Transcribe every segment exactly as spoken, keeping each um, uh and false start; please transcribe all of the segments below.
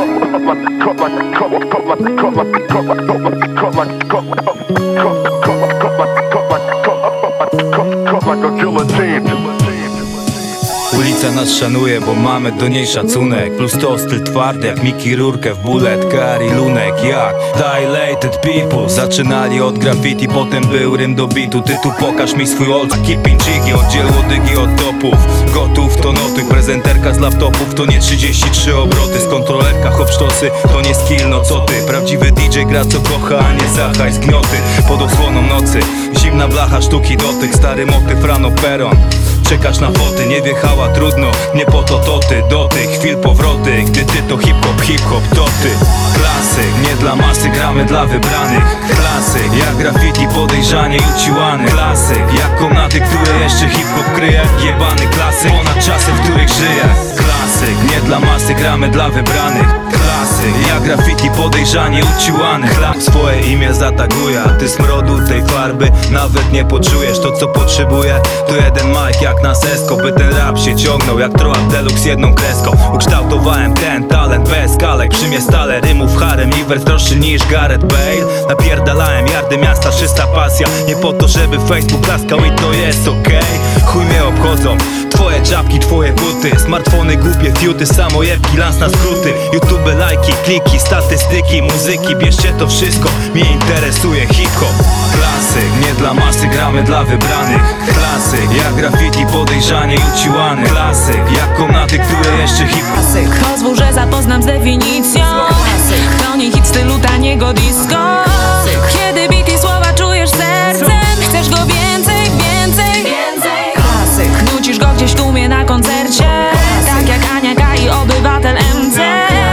Ulica nas szanuje, bo mamy do niej szacunek. Plus to styl twardy jak Mickey Rourke w Bullet, Kari Lunek. Jak Dilated People zaczynali od graffiti, potem był rym do bitu. Tytuł pokaż mi swój old keeping jiggy. Oddziel łodygi od topów, gotów to noty. Prezenterka z laptopów to nie trzydzieści trzy obroty. Z kontrolerka hopsztosy to nie skill, no co ty. Prawdziwy D J gra co kocha, a nie zachaj zgnioty. Pod osłoną nocy, zimna blacha, sztuki dotyk. Stary motyw, rano peron. Czekasz na foty, nie wjechała trudno. Nie po to to ty, do tych chwil powroty. Gdy ty to hip-hop, hip-hop to ty. Klasyk, nie dla masy, gramy dla wybranych. Klasyk, jak graffiti podejrzanie i uciłany. Klasyk, jak komnaty, które jeszcze hip-hop kryje. Jebany klasyk, ponad czasy, w których żyję. Klasyk, nie dla masy, gramy dla wybranych. Klasyk, jak graffiti podejrzanie i uciłany. Swoje imię zataguję, a ty smrodu tej farby nawet nie poczujesz. To co potrzebuję, to jeden mic jak na sesko, by ten rap się ciągnął jak Troa Deluxe jedną kreską. Ukształtowałem ten talent bez kalek, przy mnie stale rymów harem i wers droższy niż Gareth Bale. Napierdalałem jardy miasta, czysta pasja. Nie po to, żeby Facebook klaskał i to jest okej okay. Chuj mnie obchodzą twoje czapki, twoje buty, smartfony, głupie fiuty, samojebki, lans na skróty. YouTube, lajki, kliki, statystyki, muzyki, bierzcie to wszystko, mnie interesuje hip-hop. Klasyk, nie dla masy, gramy dla wybranych. Klasyk, jak graffiti podejrzanie i uciłany. Klasyk, jak komnaty, które jeszcze hip-hop. Pozwól, że zapoznam z definicją. To nie hit stylu taniego disco. Kiedy bit i słowa czujesz sercem, chcesz go więcej, więcej, więcej. Klasyk, nucisz go gdzieś w tłumie na koncercie, tak jak Ania K i obywatel M C.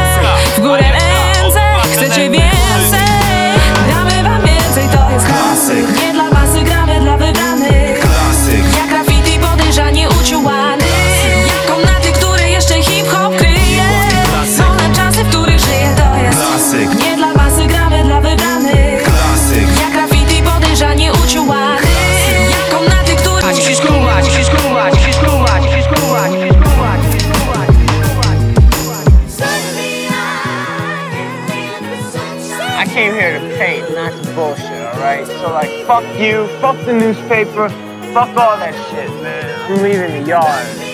W górę ręce, chcecie więcej. Damy wam więcej, to jest klasyk. Nie dla masy, gramy dla wybranych. Klasyk, jak graffiti podejrzanie uciułany. Jak komnaty, które jeszcze hip-hop kryje. Są na czasy, w których żyje, to jest klasyk. Nie dla masy, gramy dla wybranych. Klasyk, jak graffiti podejrzanie uciułany. Jak komnaty, które Musisz kumać, musisz kumać, musisz kumać, musisz kumać, musisz kumać, musisz kumać. I came here to paint, not to bullshit, alright? So like, fuck you, fuck the newspaper, fuck all that shit, man. I'm leaving the yard.